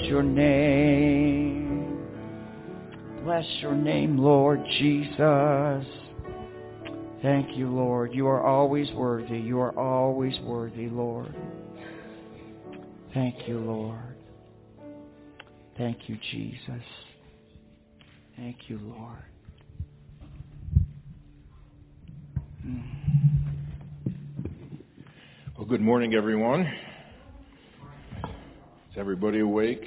your name. Bless your name, Lord Jesus. Thank you, Lord. You are always worthy. You are always worthy, Lord. Thank you, Lord. Thank you, Jesus. Thank you, Lord. Well, good morning, everyone. Is everybody awake?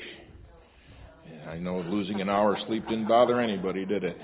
I know losing an hour of sleep didn't bother anybody, did it?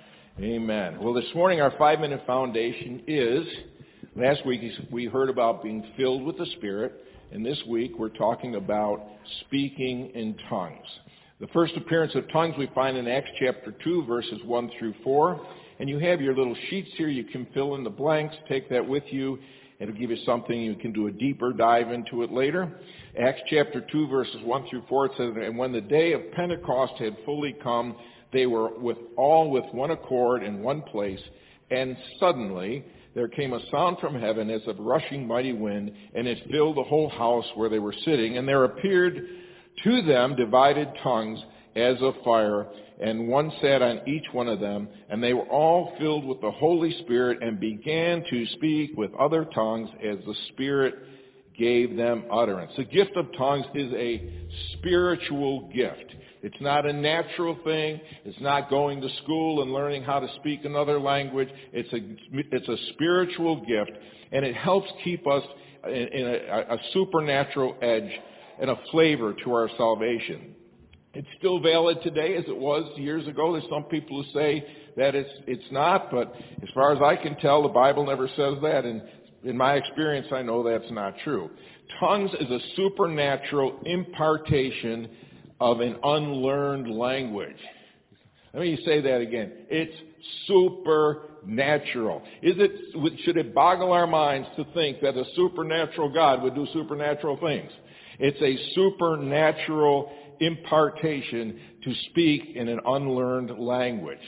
Amen. Well, this morning our 5-minute foundation is, last week we heard about being filled with the Spirit, and this week we're talking about speaking in tongues. The first appearance of tongues we find in Acts chapter 2, verses 1 through 4. And you have your little sheets here. You can fill in the blanks. Take that with you. It'll give you something. You can do a deeper dive into it later. Acts chapter 2, verses 1 through 4, it says, "And when the day of Pentecost had fully come, they were with one accord in one place. And suddenly there came a sound from heaven as of rushing mighty wind, and it filled the whole house where they were sitting. And there appeared to them divided tongues as of fire, and one sat on each one of them, and they were all filled with the Holy Spirit and began to speak with other tongues as the Spirit gave them utterance." The gift of tongues is a spiritual gift. It's not a natural thing. It's not going to school and learning how to speak another language. It's a spiritual gift, and it helps keep us in a supernatural edge and a flavor to our salvation. It's still valid today as it was years ago. There's some people who say that it's not, but as far as I can tell, the Bible never says that, and in my experience, I know that's not true. Tongues is a supernatural impartation of an unlearned language. Let me say that again. It's supernatural. Should it boggle our minds to think that a supernatural God would do supernatural things? It's a supernatural impartation to speak in an unlearned language.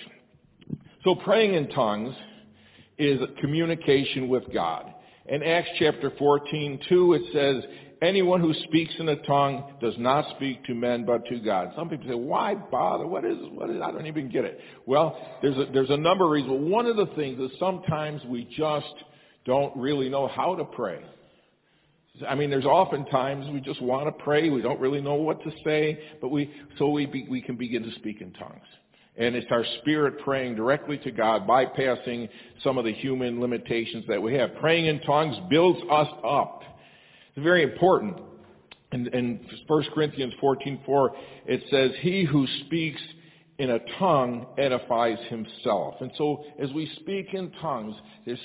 So praying in tongues is communication with God. In Acts chapter 14:2, it says, "Anyone who speaks in a tongue does not speak to men but to God." Some people say, "Why bother? What is? I don't even get it." Well, there's a number of reasons. One of the things is sometimes we just don't really know how to pray. I mean, there's often times we just want to pray. We don't really know what to say, but we can begin to speak in tongues. And it's our spirit praying directly to God, bypassing some of the human limitations that we have. Praying in tongues builds us up. It's very important. In 1 Corinthians 14:4, it says, "He who speaks in a tongue edifies himself." And so as we speak in tongues, there's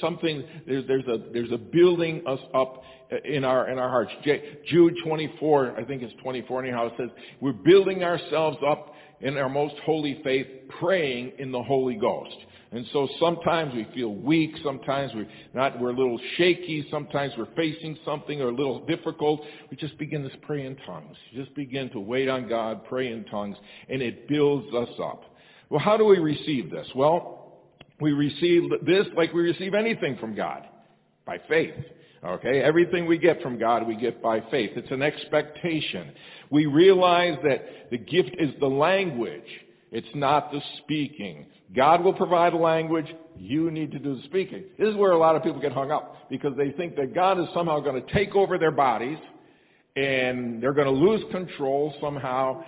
a building us up in our hearts. Jude 24, I think it's 24 anyhow, it says, "We're building ourselves up in our most holy faith, praying in the Holy Ghost." And so sometimes we feel weak, sometimes we're a little shaky, sometimes we're facing something or a little difficult. We just begin to pray in tongues. Just begin to wait on God, pray in tongues, and it builds us up. Well, how do we receive this? Well, we receive this like we receive anything from God, by faith. Okay? Everything we get from God, we get by faith. It's an expectation. We realize that the gift is the language. It's not the speaking. God will provide a language. You need to do the speaking. This is where a lot of people get hung up because they think that God is somehow going to take over their bodies and they're going to lose control somehow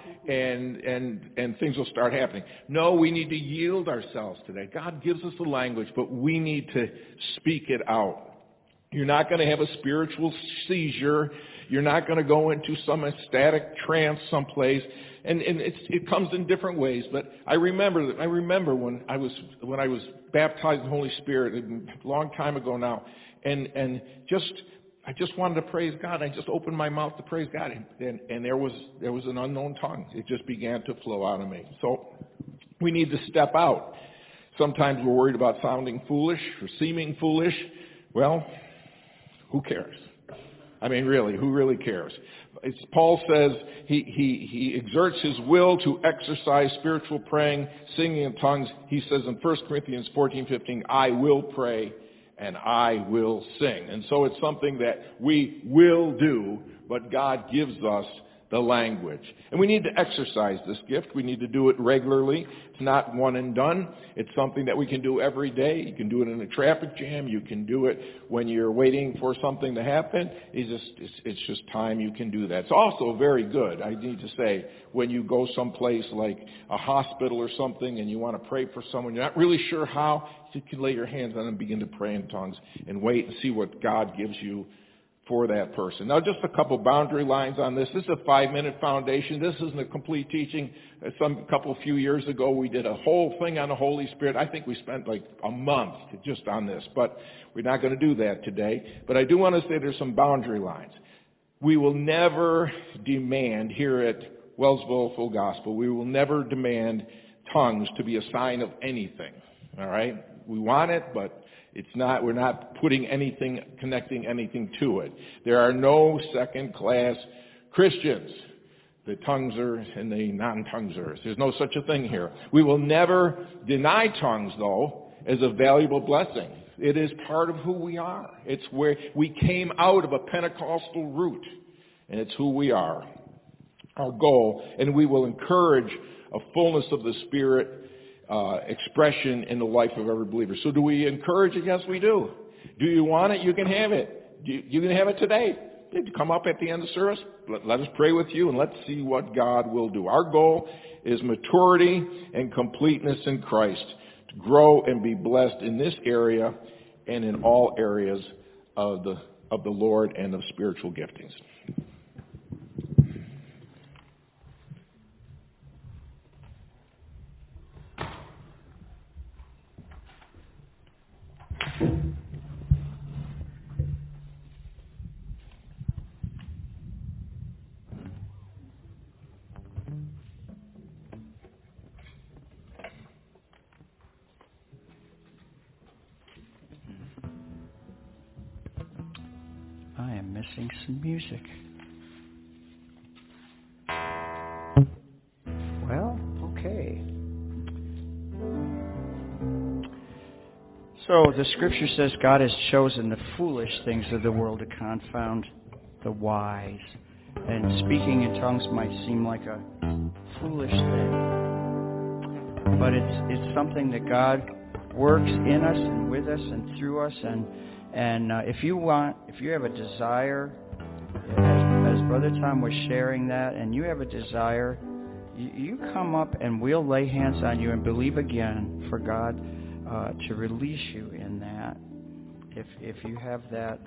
and things will start happening. No, we need to yield ourselves to that. God gives us the language, but we need to speak it out. You're not going to have a spiritual seizure. You're not going to go into some ecstatic trance someplace. And it comes in different ways. But I remember when I was baptized in the Holy Spirit a long time ago now, and I just wanted to praise God. I just opened my mouth to praise God, and there was an unknown tongue. It just began to flow out of me. So we need to step out. Sometimes we're worried about sounding foolish or seeming foolish. Well, who cares? I mean, really, who really cares? Paul says he exerts his will to exercise spiritual praying, singing in tongues. He says in 1 Corinthians 14:15, "I will pray and I will sing." And so it's something that we will do, but God gives us the language. And we need to exercise this gift. We need to do it regularly. It's not one and done. It's something that we can do every day. You can do it in a traffic jam. You can do it when you're waiting for something to happen. It's just time you can do that. It's also very good, I need to say, when you go someplace like a hospital or something and you want to pray for someone, you're not really sure how, you can lay your hands on them and begin to pray in tongues and wait and see what God gives you for that person. Now, just a couple boundary lines on this. This is a 5-minute foundation. This isn't a complete teaching. Few years ago, we did a whole thing on the Holy Spirit. I think we spent like a month just on this, but we're not going to do that today. But I do want to say there's some boundary lines. We will never demand here at Wellsville Full Gospel, we will never demand tongues to be a sign of anything. All right? We want it, but we're not putting anything, connecting anything to it. There are no second-class Christians. The tonguesers and the non-tonguesers. There's no such a thing here. We will never deny tongues, though, as a valuable blessing. It is part of who we are. It's where we came out of a Pentecostal root, and it's who we are. Our goal, and we will encourage a fullness of the Spirit expression in the life of every believer. So do we encourage it? Yes, we do. Do you want it? You can have it. You can have it today. Come up at the end of the service. Let us pray with you, and let's see what God will do. Our goal is maturity and completeness in Christ, to grow and be blessed in this area and in all areas of the Lord and of spiritual giftings. I am missing some music. Well, okay. So the scripture says God has chosen the foolish things of the world to confound the wise. And speaking in tongues might seem like a foolish thing. But it's something that God works in us and with us and through us. And if you have a desire, as Brother Tom was sharing that, and you have a desire, you come up and we'll lay hands on you and believe again for God to release you in that. If you have that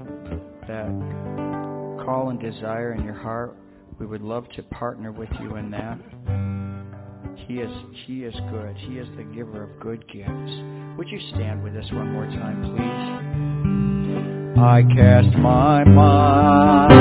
call and desire in your heart, we would love to partner with you in that. He is good. He is the giver of good gifts. Would you stand with us one more time, please? I cast my mind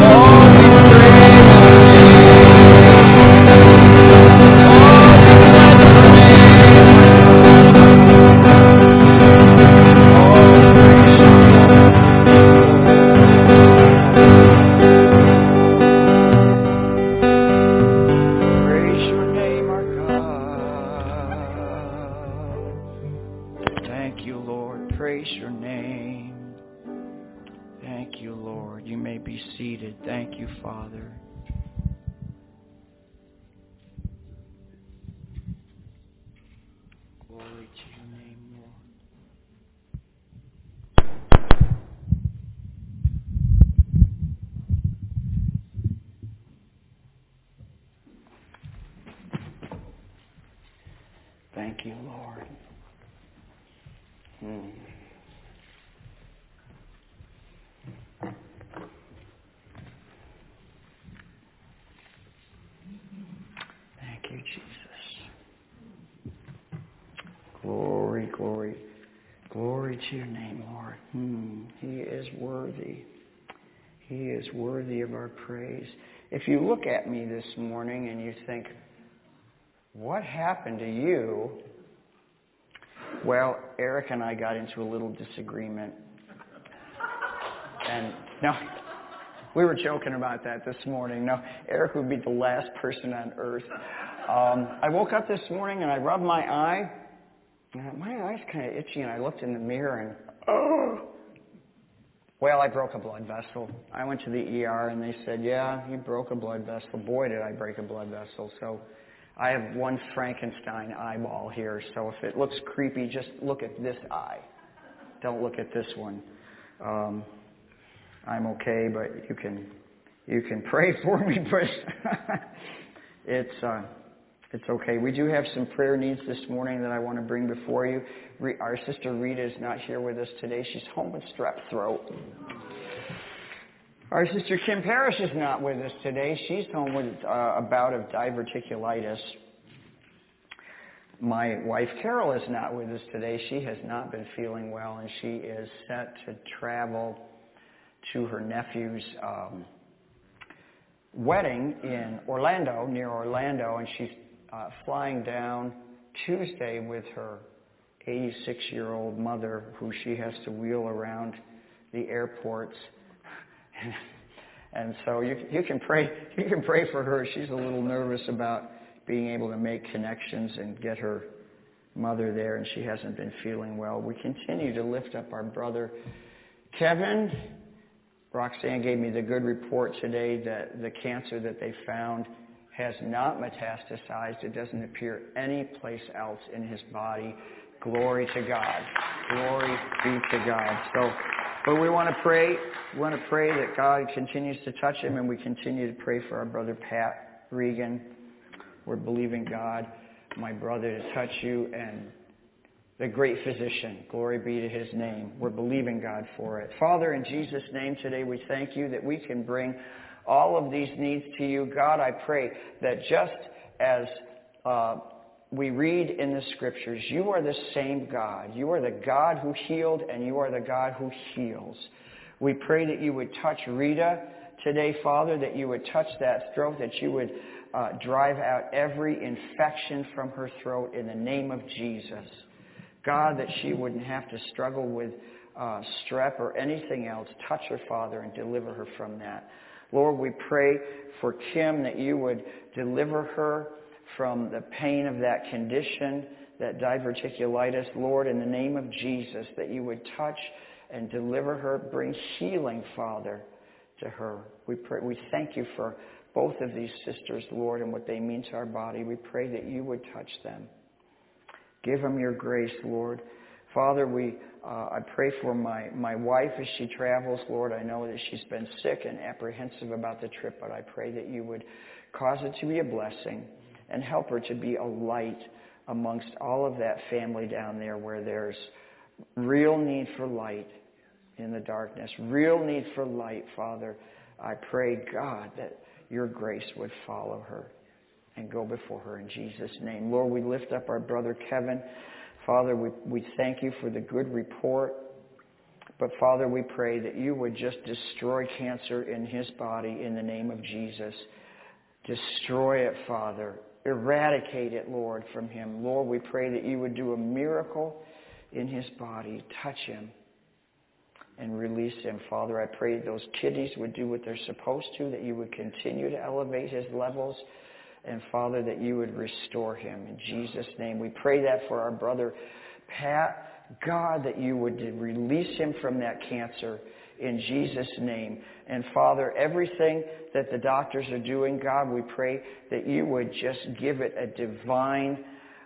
Thank you, Father. Glory to your name, Lord. Thank you, Lord. Thank you, Jesus. Glory, glory, glory to your name, Lord. He is worthy. He is worthy of our praise. If you look at me this morning and you think, what happened to you? Well, Eric and I got into a little disagreement. And no, we were joking about that this morning. No, Eric would be the last person on earth. I woke up this morning and I rubbed my eye. And my eye's kind of itchy, and I looked in the mirror and, Well, I broke a blood vessel. I went to the ER and they said, yeah, you broke a blood vessel. Boy, did I break a blood vessel. So I have one Frankenstein eyeball here. So if it looks creepy, just look at this eye. Don't look at this one. I'm okay, but you can pray for me, but it's okay. We do have some prayer needs this morning that I want to bring before you. Our sister Rita is not here with us today. She's home with strep throat. Our sister Kim Parrish is not with us today. She's home with a bout of diverticulitis. My wife Carol is not with us today. She has not been feeling well, and she is set to travel to her nephew's wedding in Orlando, near Orlando, and she's flying down Tuesday with her 86-year-old mother, who she has to wheel around the airports. And so you can pray for her. She's a little nervous about being able to make connections and get her mother there, and she hasn't been feeling well. We continue to lift up our brother Kevin. Roxanne gave me the good report today that the cancer that they found has not metastasized. It doesn't appear any place else in his body. Glory to God. Glory be to God. But we want to pray. We want to pray that God continues to touch him, and we continue to pray for our brother Pat Regan. We're believing God, my brother, to touch you, and the great physician. Glory be to his name. We're believing God for it. Father, in Jesus' name today, we thank you that we can bring all of these needs to you. God, I pray that just as we read in the Scriptures, you are the same God. You are the God who healed, and you are the God who heals. We pray that you would touch Rita today, Father, that you would touch that throat, that you would drive out every infection from her throat in the name of Jesus. God, that she wouldn't have to struggle with strep or anything else. Touch her, Father, and deliver her from that. Lord, we pray for Kim that you would deliver her from the pain of that condition, that diverticulitis. Lord, in the name of Jesus, that you would touch and deliver her, bring healing, Father, to her. We pray. We thank you for both of these sisters, Lord, and what they mean to our body. We pray that you would touch them. Give them your grace, Lord. Father, I pray for my wife as she travels, Lord. I know that she's been sick and apprehensive about the trip, but I pray that you would cause it to be a blessing and help her to be a light amongst all of that family down there where there's real need for light in the darkness, real need for light, Father. I pray, God, that your grace would follow her and go before her in Jesus' name. Lord, we lift up our brother Kevin. Father, we thank you for the good report. But Father, we pray that you would just destroy cancer in his body in the name of Jesus. Destroy it, Father. Eradicate it, Lord, from him. Lord, we pray that you would do a miracle in his body. Touch him and release him. Father, I pray those kidneys would do what they're supposed to, that you would continue to elevate his levels, and Father, that you would restore him. In Jesus' name, we pray that for our brother Pat. God, that you would release him from that cancer in Jesus' name. And Father, everything that the doctors are doing, God, we pray that you would just give it a divine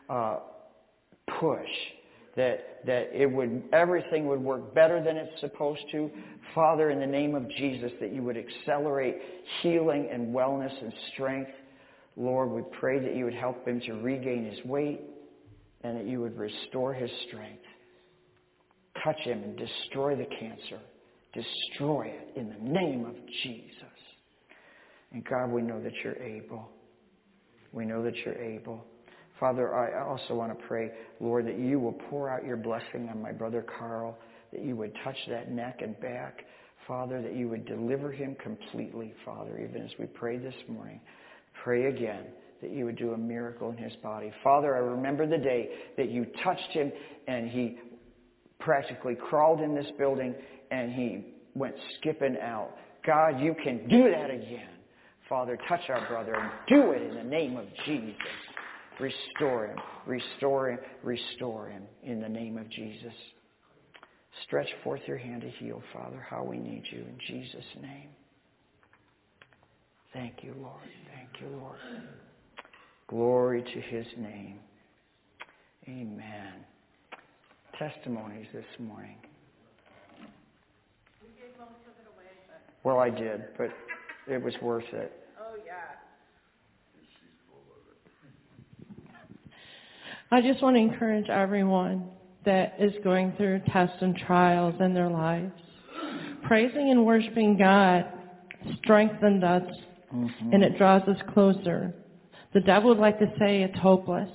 push. That everything would work better than it's supposed to. Father, in the name of Jesus, that you would accelerate healing and wellness and strength. Lord, we pray that you would help him to regain his weight and that you would restore his strength. Touch him and destroy the cancer. Destroy it in the name of Jesus. And God, we know that you're able. We know that you're able. Father, I also want to pray, Lord, that you will pour out your blessing on my brother Carl, that you would touch that neck and back. Father, that you would deliver him completely, Father, even as we prayed this morning. Pray again that you would do a miracle in his body. Father, I remember the day that you touched him and he practically crawled in this building and he went skipping out. God, you can do that again. Father, touch our brother and do it in the name of Jesus. Restore him, restore him, restore him in the name of Jesus. Stretch forth your hand to heal, Father, how we need you in Jesus' name. Thank you, Lord. Thank you, Lord. Glory to his name. Amen. Testimonies this morning. We gave most of it away, but... Well, I did, but it was worth it. Oh, yeah. I just want to encourage everyone that is going through tests and trials in their lives. Praising and worshiping God strengthens us, and it draws us closer. The devil would like to say it's hopeless.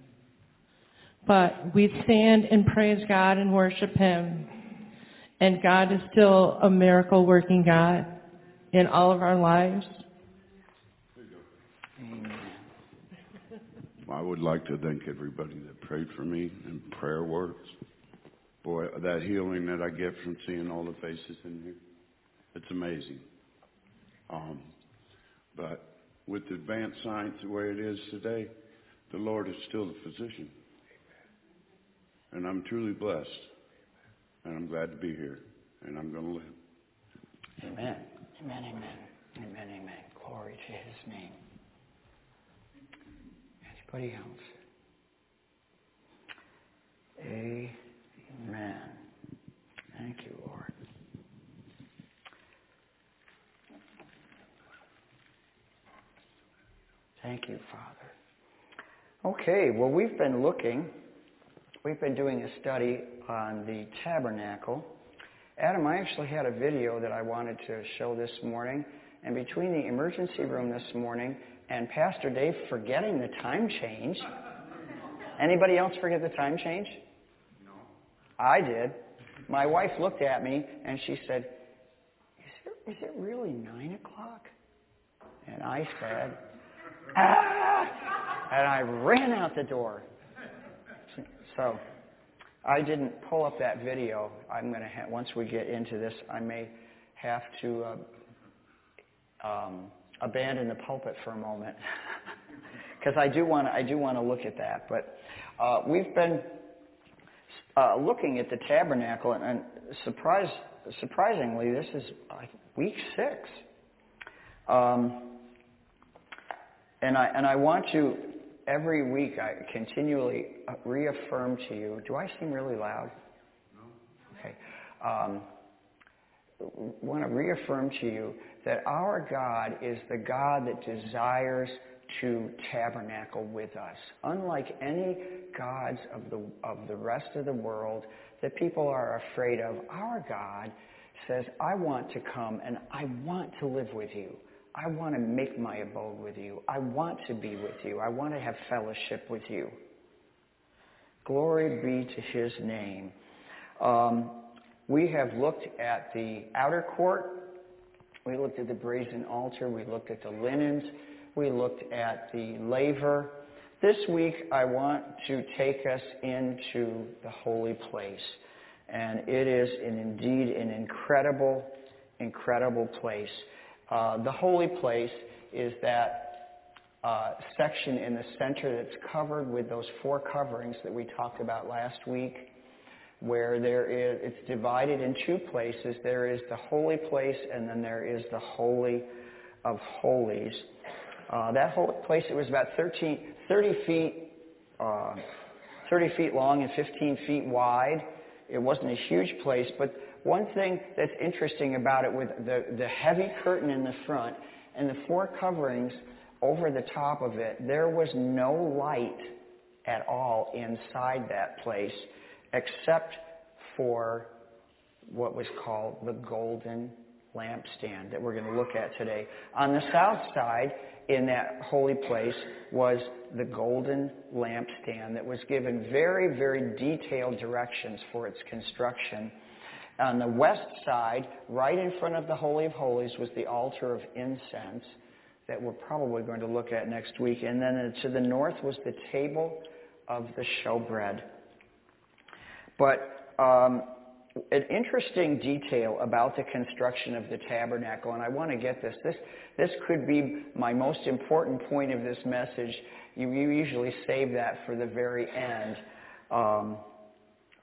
But we stand and praise God and worship him. And God is still a miracle-working God in all of our lives. I would like to thank everybody that prayed for me and prayer words. Boy, that healing that I get from seeing all the faces in here, it's amazing. But with advanced science the way it is today, the Lord is still the physician. And I'm truly blessed. And I'm glad to be here. And I'm going to live. Amen. Amen, amen. Amen, amen. Glory to his name. Anybody else? Amen. Thank you, Lord. Thank you, Father. Okay, well, we've been doing a study on the tabernacle. Adam, I actually had a video that I wanted to show this morning, and between the emergency room this morning and Pastor Dave forgetting the time change. Anybody else forget the time change? No. I did. My wife looked at me and she said, is it really 9 o'clock? And I said, and I ran out the door. So I didn't pull up that video. I'm going to once we get into this, I may have to abandon the pulpit for a moment because I do want to look at that. But we've been looking at the tabernacle, and surprisingly, this is week 6. And I want to every week I continually reaffirm to you. Do I seem really loud? No. Okay. Want to reaffirm to you that our God is the God that desires to tabernacle with us. Unlike any gods of the rest of the world that people are afraid of, our God says, I want to come and I want to live with you. I want to make my abode with you. I want to be with you. I want to have fellowship with you. Glory be to his name. We have looked at the outer court. We looked at the brazen altar. We looked at the linens. We looked at the laver. This week, I want to take us into the holy place. And it is indeed an incredible, incredible place. The holy place is that section in the center that's covered with those 4 coverings that we talked about last week, where it's divided in 2 places. There is the holy place, and then there is the Holy of Holies. That holy place, it was about 30 feet long and 15 feet wide. It wasn't a huge place, but one thing that's interesting about it, with the heavy curtain in the front and the 4 coverings over the top of it, there was no light at all inside that place except for what was called the golden lampstand that we're going to look at today. On the south side, in that holy place, was the golden lampstand that was given very, very detailed directions for its construction. On the west side, right in front of the Holy of Holies, was the altar of incense that we're probably going to look at next week. And then to the north was the table of the showbread. But an interesting detail about the construction of the tabernacle, and I want to get this. This could be my most important point of this message. You usually save that for the very end.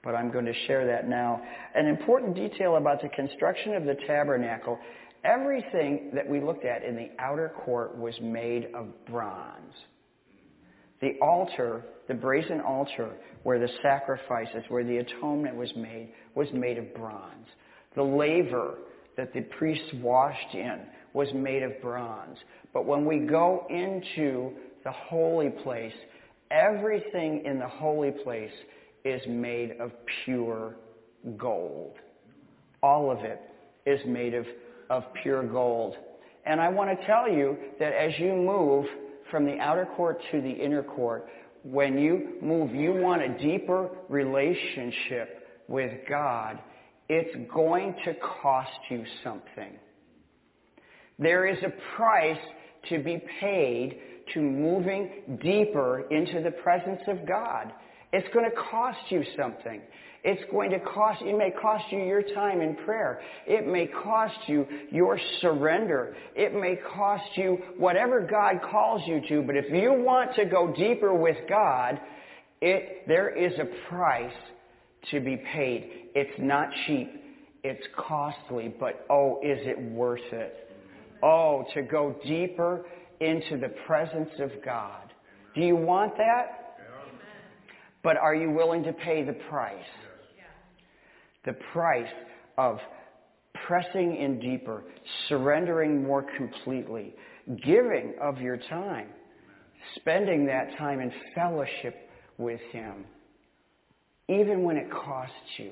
but I'm going to share that now. An important detail about the construction of the tabernacle, everything that we looked at in the outer court was made of bronze. The altar, the brazen altar, where the sacrifices, where the atonement was made of bronze. The laver that the priests washed in was made of bronze. But when we go into the holy place, everything in the holy place is made of pure gold. All of it is made of pure gold. And I want to tell you that as you move from the outer court to the inner court, when you move, you want a deeper relationship with God. It's going to cost you something. There is a price to be paid to moving deeper into the presence of God. It's going to cost you something. It may cost you your time in prayer. It may cost you your surrender. It may cost you whatever God calls you to. But if you want to go deeper with God, there is a price to be paid. It's not cheap. It's costly. But oh, is it worth it? Oh, to go deeper into the presence of God. Do you want that? But are you willing to pay the price? The price of pressing in deeper, surrendering more completely, giving of your time, spending that time in fellowship with Him, even when it costs you.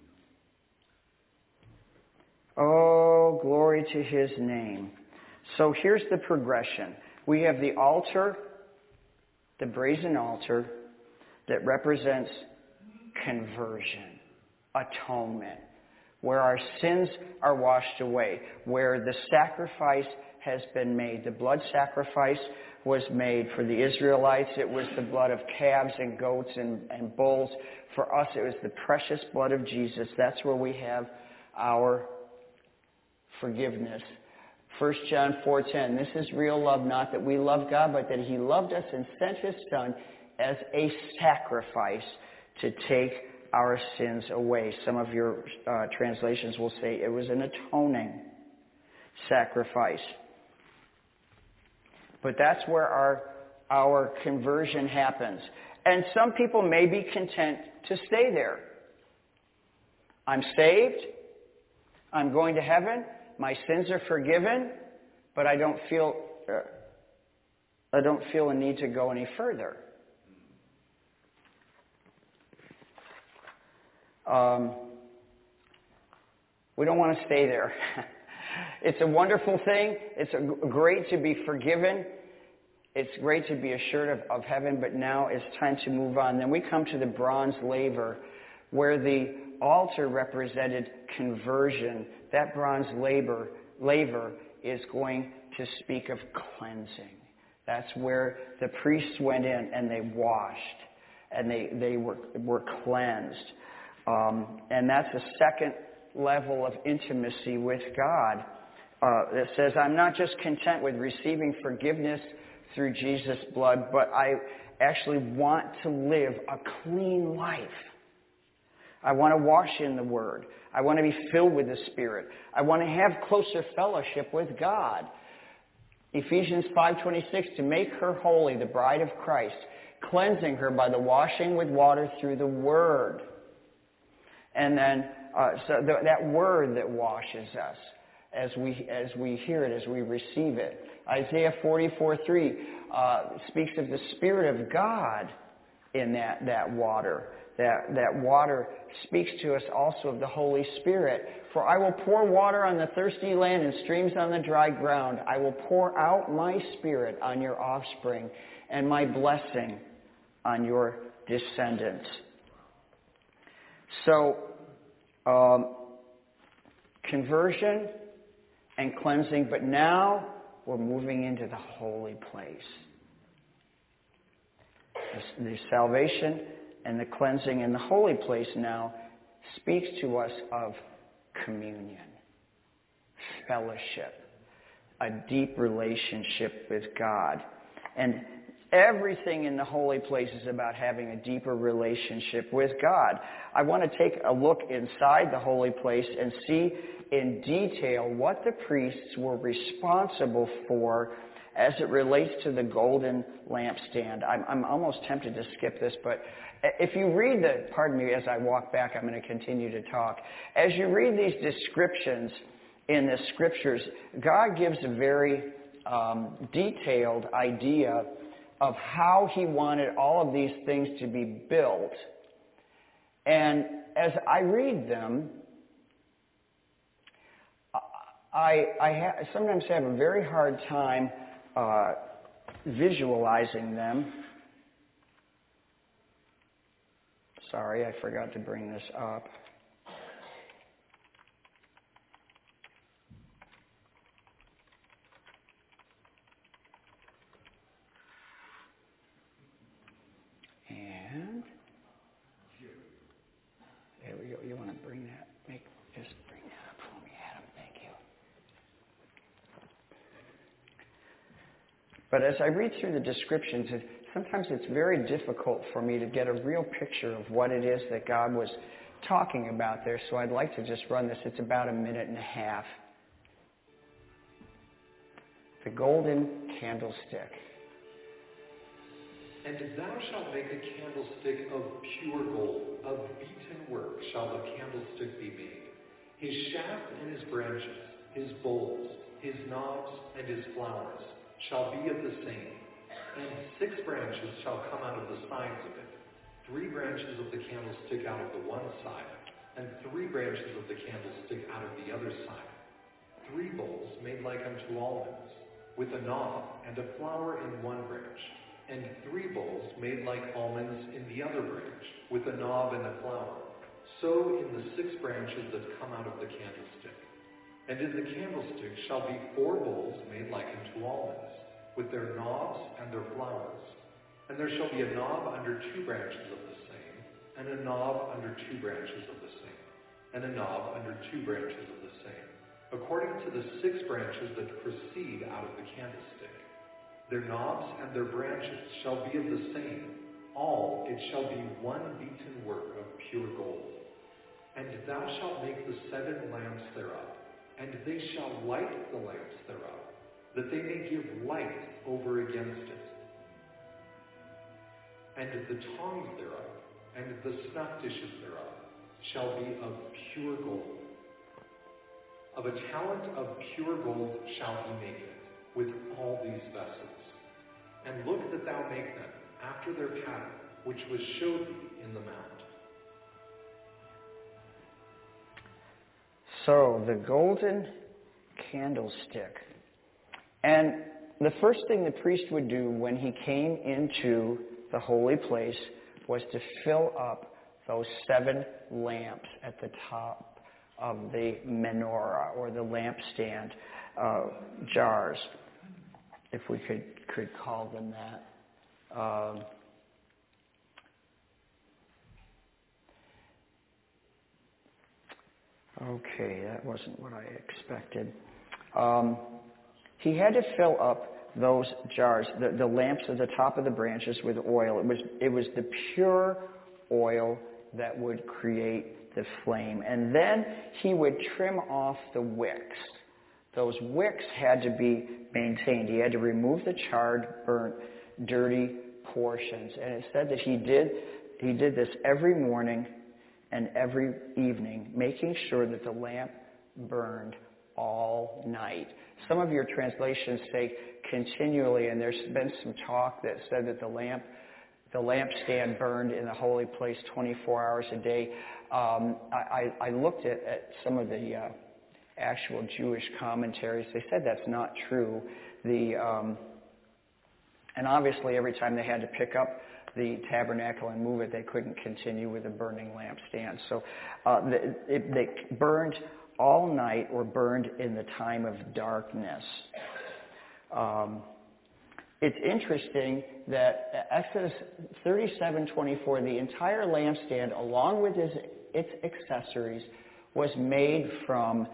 Oh, glory to His name. So here's the progression. We have the altar, the brazen altar, that represents conversion, atonement, where our sins are washed away, where the sacrifice has been made. The blood sacrifice was made for the Israelites. It was the blood of calves and goats and bulls. For us, it was the precious blood of Jesus. That's where we have our forgiveness. 1 John 4:10, this is real love, not that we love God, but that He loved us and sent His Son as a sacrifice to take our sins away. Some of your translations will say it was an atoning sacrifice. But that's where our conversion happens. And some people may be content to stay there. I'm saved. I'm going to heaven. My sins are forgiven, but I don't feel a need to go any further. We don't want to stay there. It's a wonderful thing. It's great to be forgiven. It's great to be assured of heaven, but now it's time to move on. Then we come to the bronze laver, where the altar represented conversion. That bronze laver is going to speak of cleansing. That's where the priests went in and they washed and they were cleansed. And that's a second level of intimacy with God. That says, I'm not just content with receiving forgiveness through Jesus' blood, but I actually want to live a clean life. I want to wash in the Word. I want to be filled with the Spirit. I want to have closer fellowship with God. Ephesians 5:26, to make her holy, the bride of Christ, cleansing her by the washing with water through the Word. And then that Word that washes us as we hear it, as we receive it. Isaiah 44:3 speaks of the Spirit of God in that water. That water speaks to us also of the Holy Spirit. For I will pour water on the thirsty land and streams on the dry ground. I will pour out my Spirit on your offspring and my blessing on your descendants. So, conversion and cleansing, but now we're moving into the holy place. The salvation and the cleansing in the holy place now speaks to us of communion, fellowship, a deep relationship with God. And Everything in the holy place is about having a deeper relationship with God. I want to take a look inside the holy place and see in detail what the priests were responsible for as it relates to the golden lampstand. I'm almost tempted to skip this, but if you read pardon me as I walk back, I'm going to continue to talk. As you read these descriptions in the scriptures, God gives a very detailed idea of how he wanted all of these things to be built. And as I read them, I sometimes have a very hard time visualizing them. Sorry, I forgot to bring this up. And there we go. You want to bring that? Just bring that up for me, Adam. Thank you. But as I read through the descriptions, sometimes it's very difficult for me to get a real picture of what it is that God was talking about there. So I'd like to just run this. It's about 1.5 minutes. The golden candlestick. And thou shalt make a candlestick of pure gold, of beaten work shall the candlestick be made. His shaft and his branches, his bowls, his knobs, and his flowers shall be of the same. And 6 branches shall come out of the sides of it, 3 branches of the candlestick out of the one side, and 3 branches of the candlestick out of the other side. 3 bowls made like unto almonds, with a knob and a flower in one branch, and 3 bowls made like almonds in the other branch, with a knob and a flower. So in the 6 branches that come out of the candlestick. And in the candlestick shall be 4 bowls made like unto almonds, with their knobs and their flowers. And there shall be a knob under 2 branches of the same, and a knob under 2 branches of the same, and a knob under 2 branches of the same, according to the 6 branches that proceed out of the candlestick. Their knobs and their branches shall be of the same. All it shall be one beaten work of pure gold. And thou shalt make the 7 lamps thereof, and they shall light the lamps thereof, that they may give light over against it. And the tongs thereof, and the snuff dishes thereof, shall be of pure gold. Of a talent of pure gold shall he make it, with all these vessels. And look that thou make them after their pattern, which was showed thee in the mount. So, the golden candlestick. And the first thing the priest would do when he came into the holy place was to fill up those 7 lamps at the top of the menorah, or the lampstand jars, if we could call them that. Okay, that wasn't what I expected. He had to fill up those jars, the lamps at the top of the branches, with oil. It was the pure oil that would create the flame. And then he would trim off the wicks. Those wicks had to be maintained. He had to remove the charred, burnt, dirty portions. And it said that he did this every morning and every evening, making sure that the lamp burned all night. Some of your translations say continually, and there's been some talk that said that the lampstand burned in the holy place 24 hours a day. I looked at some of the actual Jewish commentaries. They said that's not true. And obviously every time they had to pick up the tabernacle and move it, they couldn't continue with the burning lampstand. So they burned all night, or burned in the time of darkness. It's interesting that Exodus 37:24, the entire lampstand, along with its accessories, was made from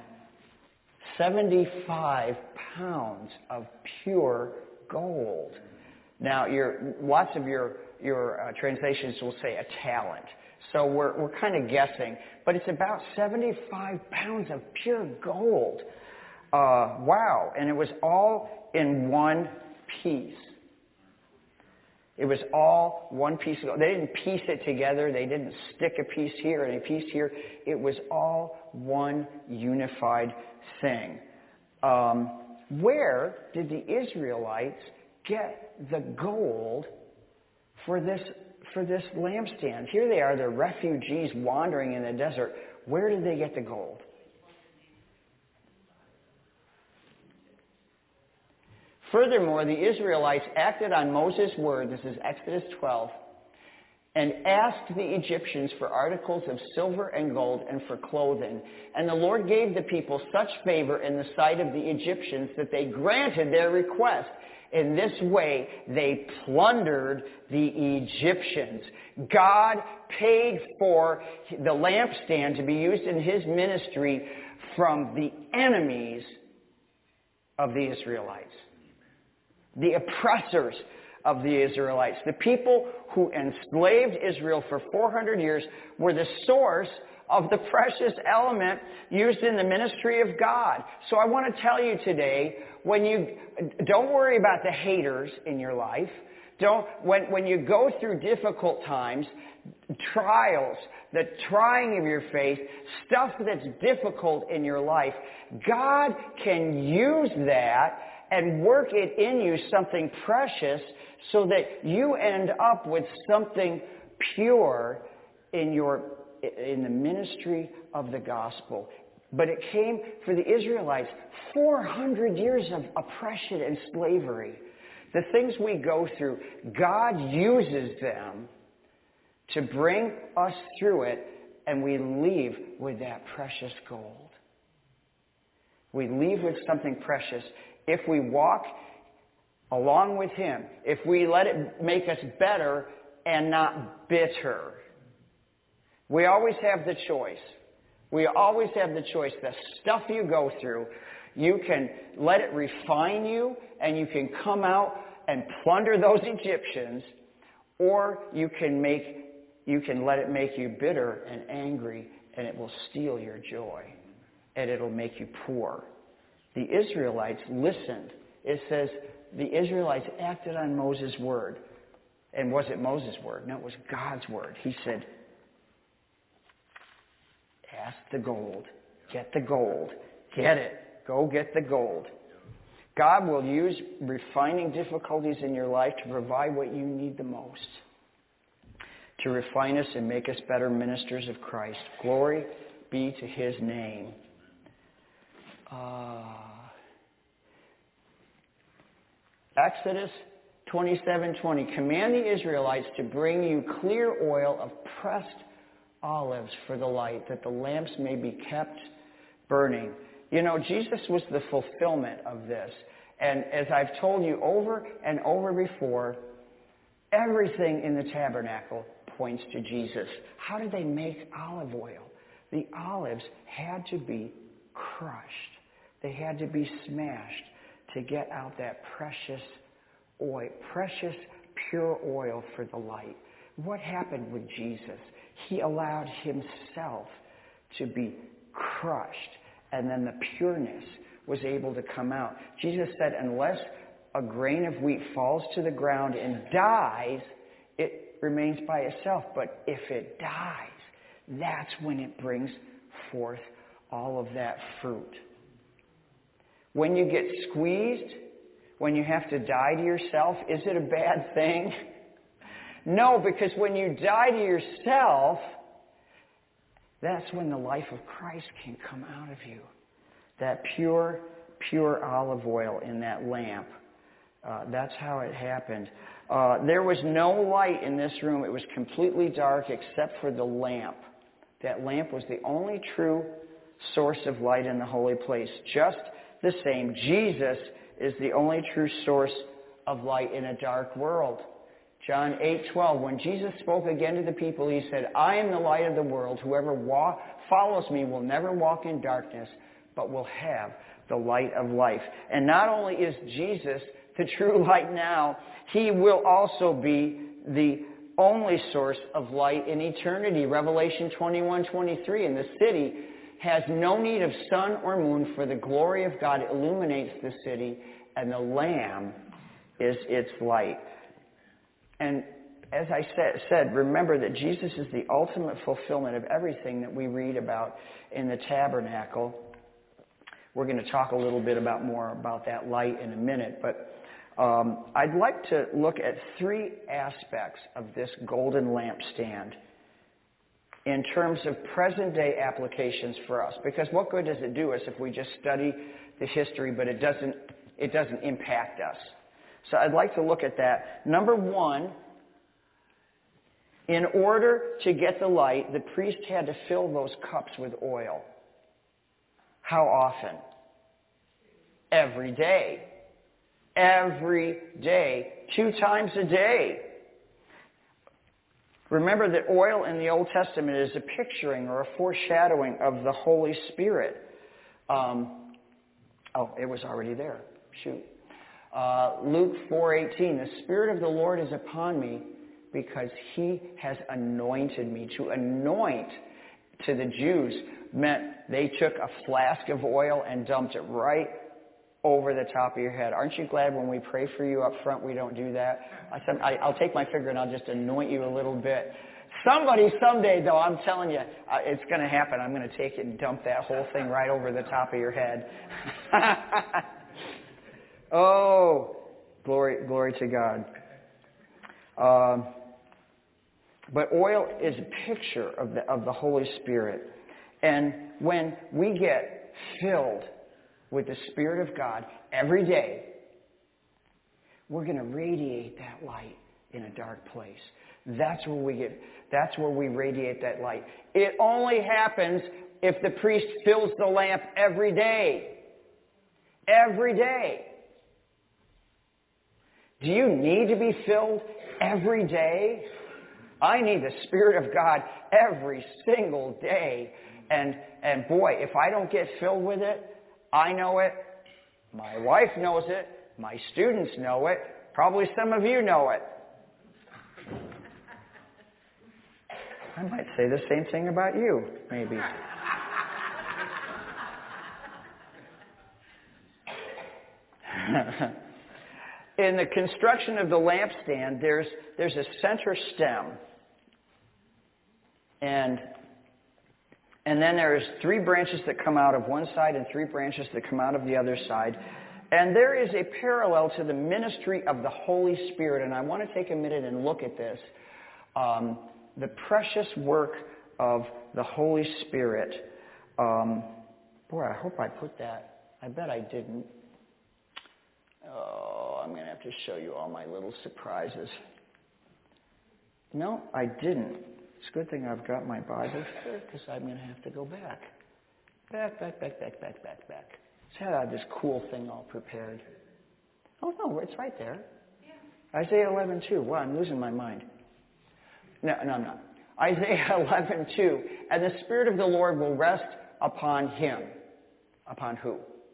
75 pounds of pure gold. Now, lots of your translations will say a talent. So we're kind of guessing. But it's about 75 pounds of pure gold. Wow. And it was all in one piece. It was all one piece of gold. They didn't piece it together. They didn't stick a piece here and a piece here. It was all one unified thing. Where did the Israelites get the gold for this lampstand? Here they are, they're refugees wandering in the desert. Where did they get the gold? Furthermore, the Israelites acted on Moses' word, this is Exodus 12, and asked the Egyptians for articles of silver and gold and for clothing. And the Lord gave the people such favor in the sight of the Egyptians that they granted their request. In this way, they plundered the Egyptians. God paid for the lampstand to be used in His ministry from the enemies of the Israelites. The oppressors of the Israelites. The people who enslaved Israel for 400 years were the source of the precious element used in the ministry of God. So I want to tell you today, don't worry about the haters in your life. When you go through difficult times, trials, the trying of your faith, stuff that's difficult in your life, God can use that and work it in you, something precious, so that you end up with something pure in the ministry of the gospel. But it came for the Israelites, 400 years of oppression and slavery. The things we go through, God uses them to bring us through it, and we leave with that precious gold. We leave with something precious. If we walk along with Him, if we let it make us better and not bitter. We always have the choice. We always have the choice. The stuff you go through, you can let it refine you and you can come out and plunder those Egyptians, or you can let it make you bitter and angry, and it will steal your joy and it'll make you poor. The Israelites listened. It says the Israelites acted on Moses' word. And was it Moses' word? No, it was God's word. He said, ask the gold. Get the gold. Get it. Go get the gold. God will use refining difficulties in your life to provide what you need the most. To refine us and make us better ministers of Christ. Glory be to His name. Exodus 27:20. Command the Israelites to bring you clear oil of pressed olives for the light, that the lamps may be kept burning. You know, Jesus was the fulfillment of this. And as I've told you over and over before, everything in the tabernacle points to Jesus. How did they make olive oil? The olives had to be crushed. They had to be smashed to get out that precious oil, precious pure oil for the light. What happened with Jesus? He allowed Himself to be crushed, and then the pureness was able to come out. Jesus said, unless a grain of wheat falls to the ground and dies, it remains by itself. But if it dies, that's when it brings forth all of that fruit. When you get squeezed, when you have to die to yourself, is it a bad thing? No, because when you die to yourself, that's when the life of Christ can come out of you. That pure olive oil in that lamp. That's how it happened. There was no light in this room. It was completely dark except for the lamp. That lamp was the only true source of light in the holy place. Just the same, Jesus is the only true source of light in a dark world. John 8:12, when Jesus spoke again to the people, He said, I am the light of the world. Whoever follows me will never walk in darkness, but will have the light of life. And not only is Jesus the true light now, He will also be the only source of light in eternity. Revelation 21:23. And the city has no need of sun or moon, for the glory of God illuminates the city, and the Lamb is its light. And as I said, remember that Jesus is the ultimate fulfillment of everything that we read about in the tabernacle. We're going to talk a little bit more about that light in a minute, but I'd like to look at three aspects of this golden lampstand in terms of present-day applications for us. Because what good does it do us if we just study the history, but it doesn't impact us? So I'd like to look at that. Number one, in order to get the light, the priest had to fill those cups with oil. How often? Every day. Every day. 2 times a day. Remember that oil in the Old Testament is a picturing or a foreshadowing of the Holy Spirit. It was already there. Shoot. Luke 4:18, the Spirit of the Lord is upon me because He has anointed me. To anoint to the Jews meant they took a flask of oil and dumped it right over the top of your head. Aren't you glad when we pray for you up front we don't do that? I'll take my finger and I'll just anoint you a little bit. Somebody someday, though, I'm telling you, it's going to happen. I'm going to take it and dump that whole thing right over the top of your head. Oh, glory to God. But oil is a picture of the Holy Spirit. And when we get filled with the Spirit of God every day, we're going to radiate that light in a dark place. That's where we radiate that light. It only happens if the priest fills the lamp every day. Every day. Do you need to be filled every day? I need the Spirit of God every single day. And boy, if I don't get filled with it, I know it. My wife knows it. My students know it. Probably some of you know it. I might say the same thing about you, maybe. In the construction of the lampstand, there's a center stem. And then there's 3 branches that come out of one side and 3 branches that come out of the other side. And there is a parallel to the ministry of the Holy Spirit. And I want to take a minute and look at this. The precious work of the Holy Spirit. Boy, I hope I put that. I bet I didn't. Oh, I'm going to have to show you all my little surprises. No, I didn't. It's a good thing I've got my Bible here because I'm going to have to go back. Back. Let's have this cool thing all prepared. Oh, no, it's right there. Yeah. Isaiah 11:2. Wow, I'm losing my mind. No, I'm not. Isaiah 11:2. And the Spirit of the Lord will rest upon him. Upon who?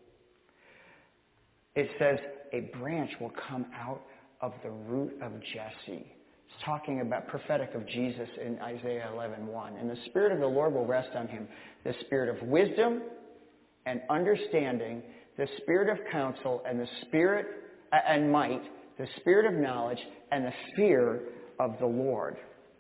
It says, a branch will come out of the root of Jesse. It's talking about prophetic of Jesus in Isaiah 11:1. And the Spirit of the Lord will rest on him. The Spirit of wisdom and understanding, the Spirit of counsel and the Spirit and might, the Spirit of knowledge and the fear of the Lord.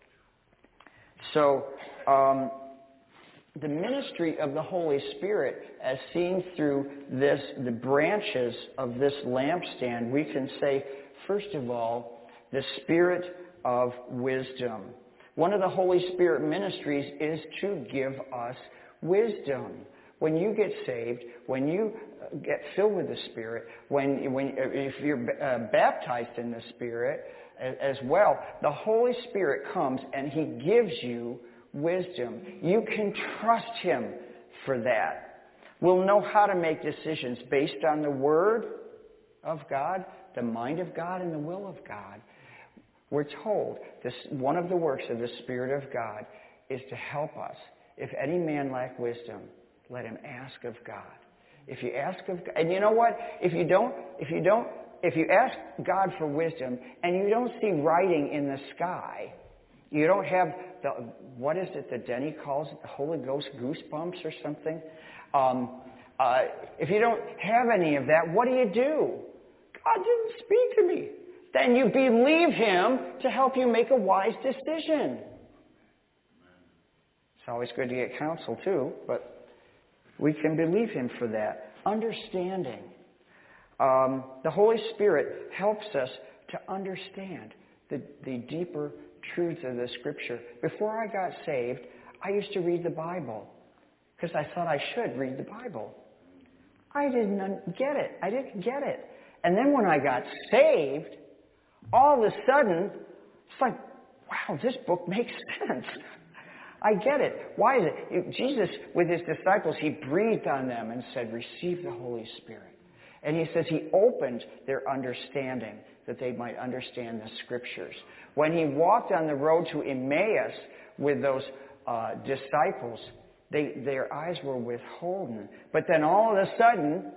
So, the ministry of the Holy Spirit, as seen through the branches of this lampstand, we can say, first of all, the Spirit of wisdom. One of the Holy Spirit ministries is to give us wisdom. When you get saved, when you get filled with the Spirit, if you're baptized in the Spirit as well, the Holy Spirit comes and He gives you wisdom. You can trust Him for that. We'll know how to make decisions based on the Word of God, the mind of God, and the will of God. We're told one of the works of the Spirit of God is to help us. If any man lack wisdom, let him ask of God. If you ask of God, and you know what? If you don't if you ask God for wisdom and you don't see writing in the sky, you don't have the, what is it that Denny calls it, the Holy Ghost goosebumps or something? If you don't have any of that, what do? God didn't speak to me. Then you believe Him to help you make a wise decision. It's always good to get counsel too, but we can believe Him for that. Understanding. The Holy Spirit helps us to understand the deeper truths of the Scripture. Before I got saved, I used to read the Bible because I thought I should read the Bible. I didn't get it. And then when I got saved, all of a sudden, it's like, wow, this book makes sense. I get it. Why is it? Jesus, with His disciples, He breathed on them and said, receive the Holy Spirit. And He says He opened their understanding that they might understand the Scriptures. When He walked on the road to Emmaus with those disciples, their eyes were withholden. But then all of a sudden,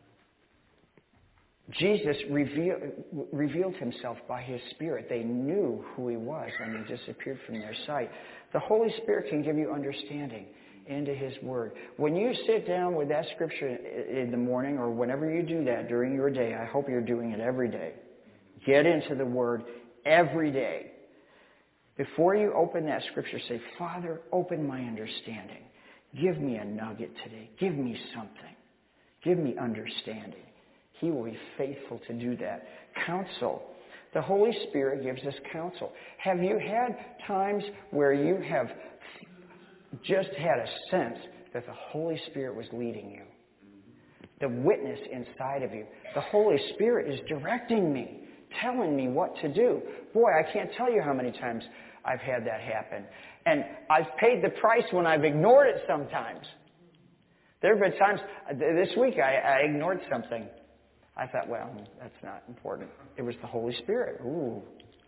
Jesus revealed Himself by His Spirit. They knew who He was when He disappeared from their sight. The Holy Spirit can give you understanding into His Word. When you sit down with that Scripture in the morning or whenever you do that during your day, I hope you're doing it every day. Get into the Word every day. Before you open that Scripture, say, Father, open my understanding. Give me a nugget today. Give me something. Give me understanding. He will be faithful to do that. Counsel. The Holy Spirit gives us counsel. Have you had times where you have just had a sense that the Holy Spirit was leading you? The witness inside of you. The Holy Spirit is directing me, telling me what to do. Boy, I can't tell you how many times I've had that happen. And I've paid the price when I've ignored it sometimes. There have been times, this week I ignored something. I thought, well, that's not important. It was the Holy Spirit. Ooh.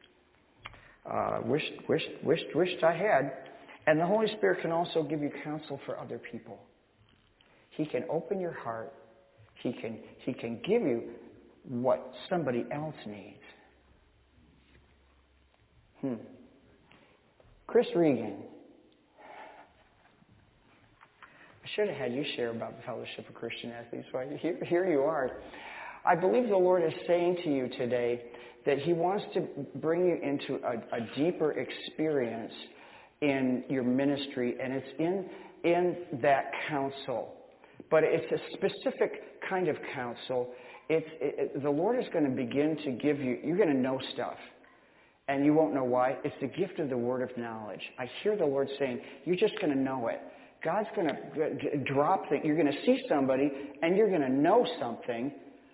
Wished I had. And the Holy Spirit can also give you counsel for other people. He can open your heart. He can give you what somebody else needs. Chris Regan. I should have had you share about the Fellowship of Christian Athletes. Right? Here you are. I believe the Lord is saying to you today that He wants to bring you into a deeper experience in your ministry, and it's in that counsel. But it's a specific kind of counsel. The Lord is going to begin to give you, you're going to know stuff, and you won't know why. It's the gift of the word of knowledge. I hear the Lord saying, you're just going to know it. God's going to drop things. You're going to see somebody, and you're going to know something.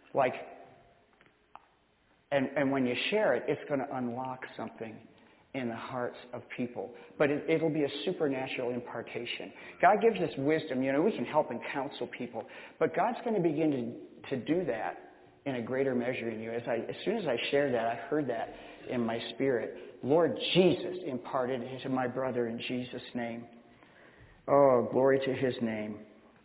And when you share it, it's going to unlock something in the hearts of people. But it'll be a supernatural impartation. God gives us wisdom. We can help and counsel people. But God's going to begin to do that in a greater measure in you. As soon as I shared that, I heard that in my spirit. Lord Jesus imparted it to my brother in Jesus' name. Oh, glory to His name.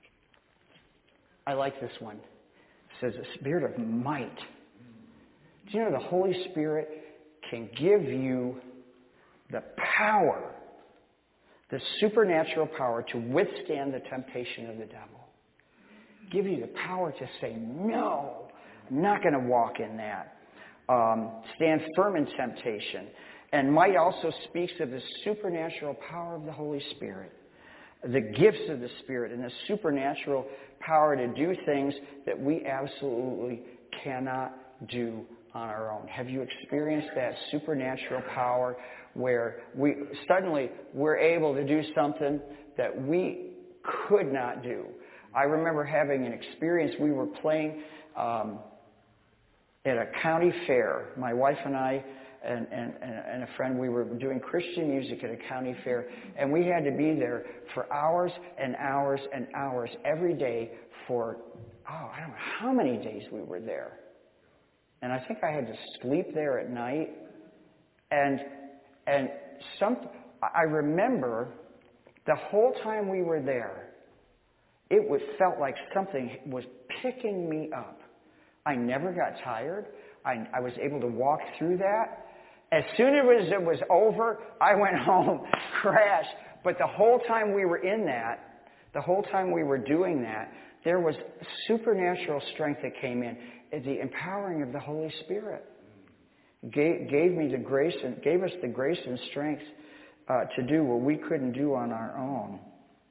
I like this one. Says a spirit of might. Do you know the Holy Spirit can give you the power, the supernatural power to withstand the temptation of the devil? Give you the power to say, no, I'm not going to walk in that. Stand firm in temptation. And might also speaks of the supernatural power of the Holy Spirit. The gifts of the Spirit and the supernatural power to do things that we absolutely cannot do on our own. Have you experienced that supernatural power where we're able to do something that we could not do? I remember having an experience. We were playing at a county fair. My wife and I and a friend, we were doing Christian music at a county fair, and we had to be there for hours and hours and hours every day for, I don't know how many days we were there. And I think I had to sleep there at night. And I remember the whole time we were there, felt like something was picking me up. I never got tired. I was able to walk through that. As soon as it was over, I went home, crashed. But the whole time we were in that, the whole time we were doing that, there was supernatural strength that came in. The empowering of the Holy Spirit gave me the grace and gave us the grace and strength to do what we couldn't do on our own.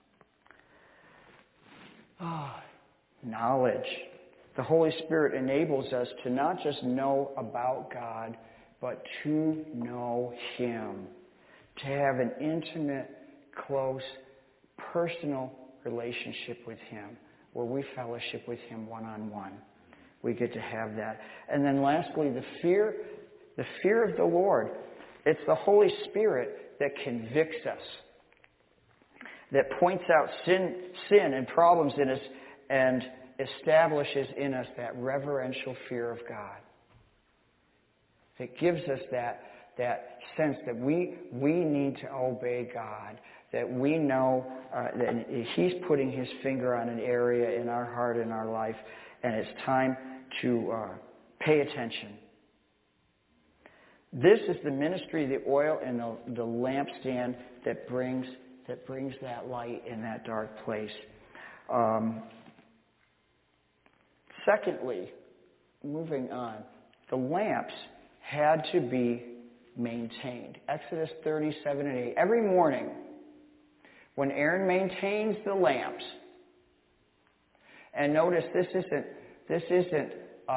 Knowledge. The Holy Spirit enables us to not just know about God, but to know Him. To have an intimate, close, personal relationship with Him, where we fellowship with Him one-on-one. We get to have that. And then lastly, the fear of the Lord. It's the Holy Spirit that convicts us, that points out sin and problems in us and establishes in us that reverential fear of God. That gives us that sense that we need to obey God, that we know that He's putting His finger on an area in our heart, in our life, and it's time to pay attention. This is the ministry of the oil and the lampstand that brings that light in that dark place. Secondly, moving on, the lamps had to be maintained. Exodus 37 and 8. Every morning, when Aaron maintains the lamps, and notice this isn't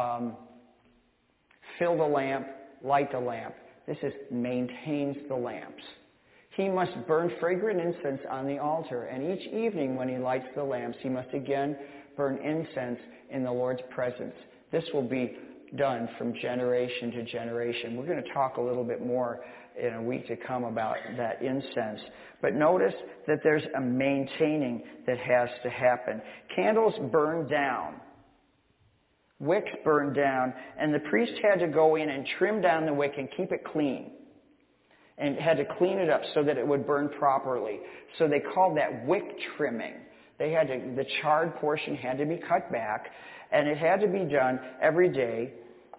fill the lamp, light the lamp. This is maintains the lamps. He must burn fragrant incense on the altar, and each evening when he lights the lamps, he must again burn incense in the Lord's presence. This will be done from generation to generation. We're going to talk a little bit more in a week to come about that incense. But notice that there's a maintaining that has to happen. Candles burn down. Wicks burned down, and the priest had to go in and trim down the wick and keep it clean. And had to clean it up so that it would burn properly. So they called that wick trimming. The charred portion had to be cut back, and it had to be done every day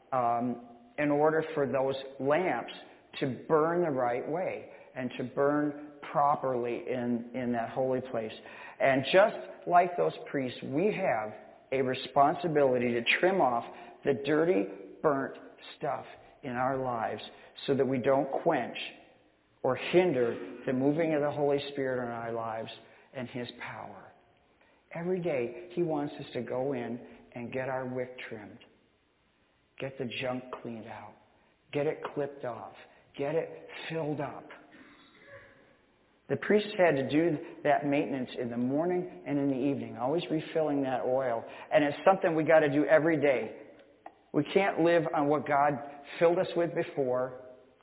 in order for those lamps to burn the right way and to burn properly in that holy place. And just like those priests, we have a responsibility to trim off the dirty, burnt stuff in our lives so that we don't quench or hinder the moving of the Holy Spirit in our lives and His power. Every day, He wants us to go in and get our wick trimmed, get the junk cleaned out, get it clipped off, get it filled up. The priests had to do that maintenance in the morning and in the evening, always refilling that oil. And it's something we got to do every day. We can't live on what God filled us with before.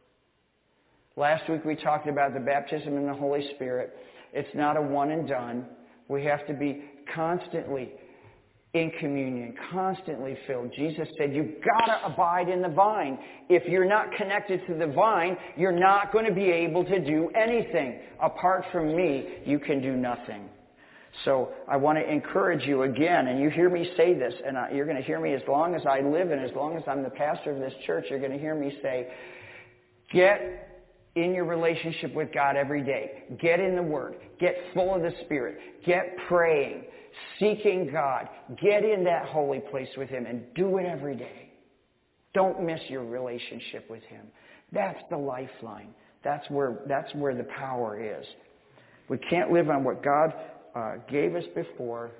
Last week we talked about the baptism in the Holy Spirit. It's not a one and done. We have to be constantly in communion, constantly filled. Jesus said, you've got to abide in the vine. If you're not connected to the vine, you're not going to be able to do anything. Apart from me, you can do nothing. So I want to encourage you again, and you hear me say this, and you're going to hear me as long as I live and as long as I'm the pastor of this church, you're going to hear me say, get in your relationship with God every day. Get in the Word. Get full of the Spirit. Get praying, seeking God. Get in that holy place with Him and do it every day. Don't miss your relationship with Him. That's the lifeline. That's where the power is. We can't live on what God gave us before.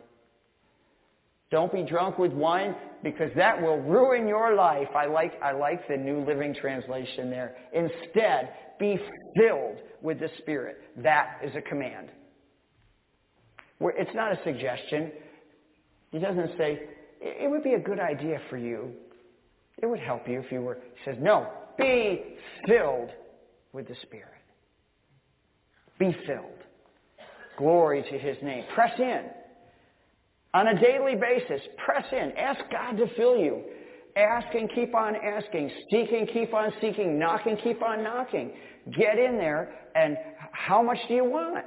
Don't be drunk with wine because that will ruin your life. I like the New Living Translation there. Instead, be filled with the Spirit. That is a command. It's not a suggestion. He doesn't say, it would be a good idea for you. It would help you if you were. He says, no, be filled with the Spirit. Be filled. Glory to His name. Press in. On a daily basis, press in. Ask God to fill you. Ask and keep on asking. Seek and keep on seeking. Knock and keep on knocking. Get in there, and how much do you want?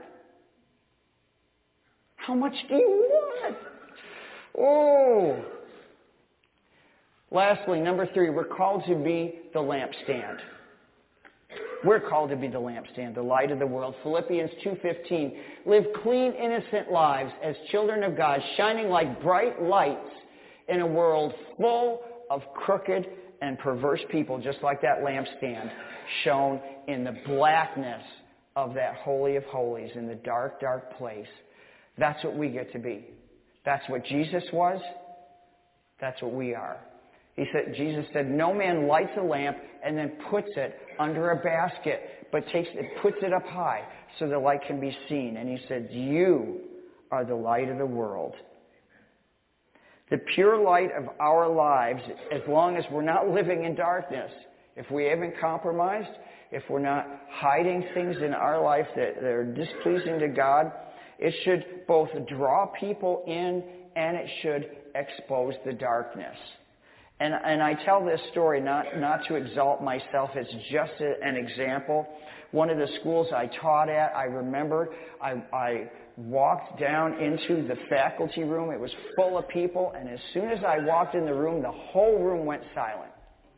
How much do you want? Oh. Lastly, number 3, we're called to be the lampstand. We're called to be the lampstand, the light of the world. Philippians 2:15, live clean, innocent lives as children of God, shining like bright lights in a world full of crooked and perverse people, just like that lampstand shone in the blackness of that Holy of Holies, in the dark, dark place. That's what we get to be. That's what Jesus was. That's what we are. Jesus said, no man lights a lamp and then puts it under a basket, but puts it up high so the light can be seen. And he said, you are the light of the world. The pure light of our lives, as long as we're not living in darkness, if we haven't compromised, if we're not hiding things in our life that are displeasing to God, it should both draw people in and it should expose the darkness. And I tell this story not to exalt myself. It's just an example. One of the schools I taught at, I remember I walked down into the faculty room. It was full of people. And as soon as I walked in the room, the whole room went silent.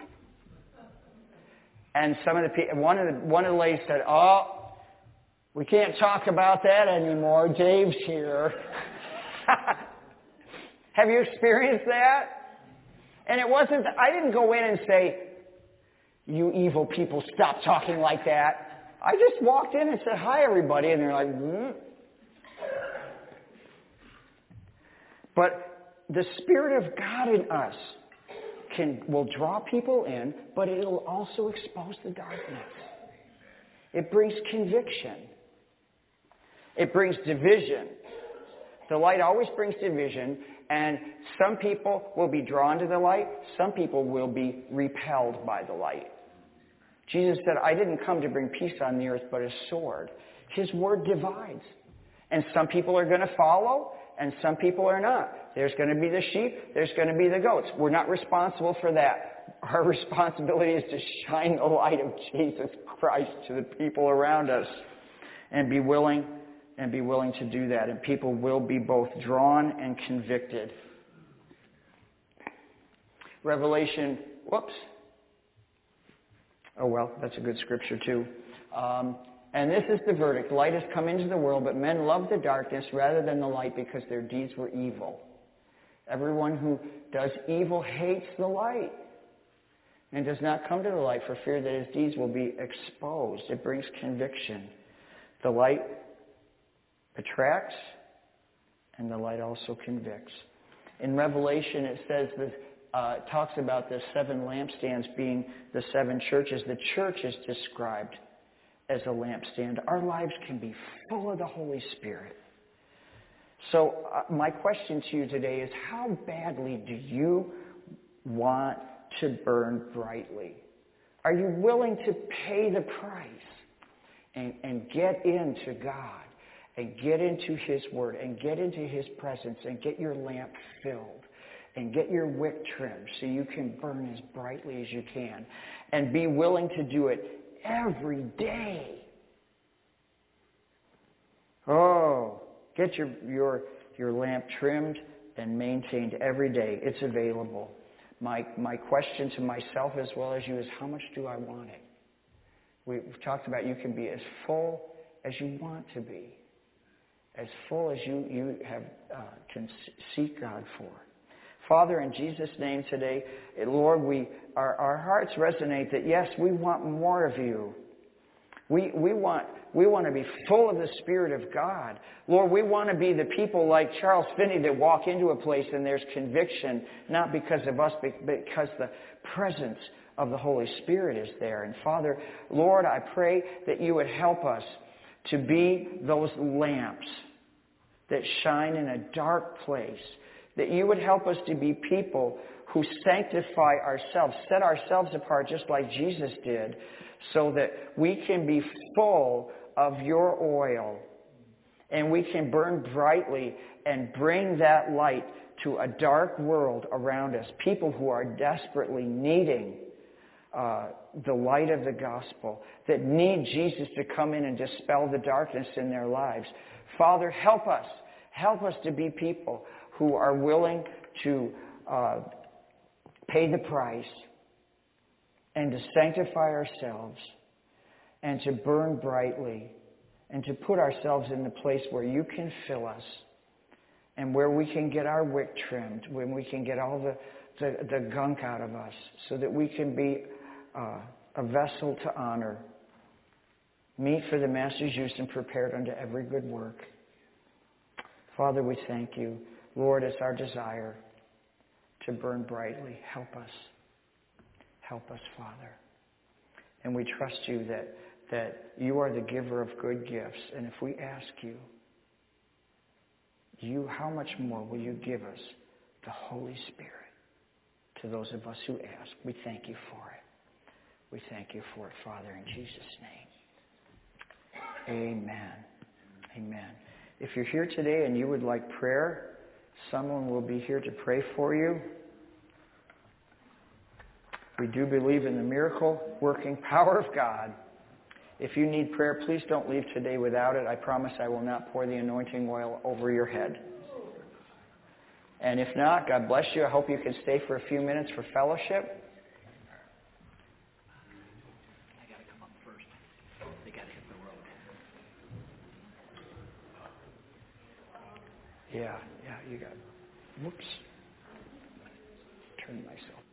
And one of the ladies said, "Oh, we can't talk about that anymore. Dave's here." Have you experienced that? And I didn't go in and say, "You evil people, stop talking like that." I just walked in and said, "Hi, everybody." And they're like, But the Spirit of God in us will draw people in, but it'll also expose the darkness. It brings conviction. It brings division. The light always brings division, and some people will be drawn to the light. Some people will be repelled by the light. Jesus said, "I didn't come to bring peace on the earth, but a sword." His word divides. And some people are going to follow, and some people are not. There's going to be the sheep. There's going to be the goats. We're not responsible for that. Our responsibility is to shine the light of Jesus Christ to the people around us and be willing to do that. And people will be both drawn and convicted. Revelation, that's a good scripture too. And this is the verdict. Light has come into the world, but men loved the darkness rather than the light because their deeds were evil. Everyone who does evil hates the light and does not come to the light for fear that his deeds will be exposed. It brings conviction. The light attracts, and the light also convicts. In Revelation, it says talks about the 7 lampstands being the 7 churches. The church is described as a lampstand. Our lives can be full of the Holy Spirit. So my question to you today is, how badly do you want to burn brightly? Are you willing to pay the price and get into God and get into His Word and get into His presence and get your lamp filled and get your wick trimmed so you can burn as brightly as you can, and be willing to do it every day? Get your lamp trimmed and maintained every day. It's available. My question to myself as well as you is, how much do I want it? We've talked about you can be as full as you want to be, as full as you can seek God for. Father, in Jesus' name today, Lord, our hearts resonate that yes, we want more of you. We want to be full of the Spirit of God. Lord, we want to be the people like Charles Finney that walk into a place and there's conviction, not because of us, but because the presence of the Holy Spirit is there. And Father, Lord, I pray that you would help us to be those lamps that shine in a dark place. That you would help us to be people who sanctify ourselves, set ourselves apart just like Jesus did, so that we can be full of your oil and we can burn brightly and bring that light to a dark world around us. People who are desperately needing the light of the gospel, that need Jesus to come in and dispel the darkness in their lives. Father, help us. Help us to be people who are willing to pay the price and to sanctify ourselves and to burn brightly and to put ourselves in the place where you can fill us and where we can get our wick trimmed, when we can get all the gunk out of us so that we can be a vessel to honor, meet for the Master's use and prepared unto every good work. Father, we thank you. Lord, it's our desire to burn brightly. Help us. Help us, Father. And we trust you that you are the giver of good gifts. And if we ask you, how much more will you give us the Holy Spirit to those of us who ask? We thank you for it. We thank you for it, Father, in Jesus' name. Amen. Amen. If you're here today and you would like prayer, someone will be here to pray for you. We do believe in the miracle-working power of God. If you need prayer, please don't leave today without it. I promise I will not pour the anointing oil over your head. And if not, God bless you. I hope you can stay for a few minutes for fellowship. Yeah, you got it. Whoops. Turn myself.